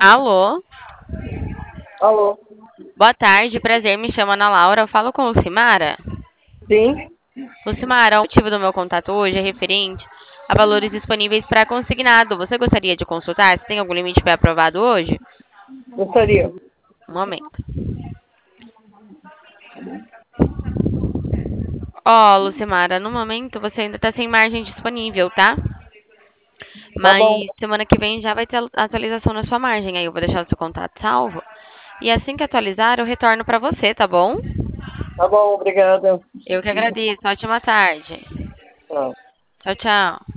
Alô, Alô? boa tarde, prazer, me chamo Ana Laura, eu falo com Lucimara. Sim, Lucimara, o motivo do meu contato hoje é referente a valores disponíveis para consignado. Você gostaria de consultar se tem algum limite pré-aprovado hoje? gostaria. Um momento. Ó, Lucimara, no momento você ainda está sem margem disponível, tá? Tá bom, Mas semana que vem já vai ter atualização na sua margem, aí eu vou deixar o seu contato salvo. E assim que atualizar, eu retorno para você, tá bom? tá bom, obrigada. Eu que agradeço. Ótima tarde. Tchau. Tchau, tchau.